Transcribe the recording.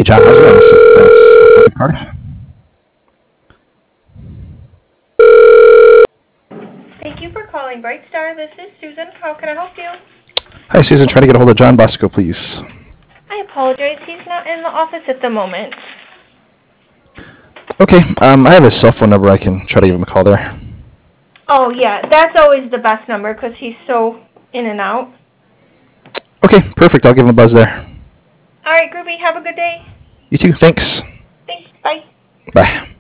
John Bosco, this card. Thank you for calling Brightstar. This is Susan. How can I help you? Hi, Susan. Trying to get a hold of John Bosco, please. I apologize. He's not in the office at the moment. Okay. I have his cell phone number. I can try to give him a call there. Oh, yeah. That's always the best number because he's so in and out. Okay, perfect. I'll give him a buzz there. All right, Groovy. Have a good day. You too. Thanks. Thanks. Bye. Bye.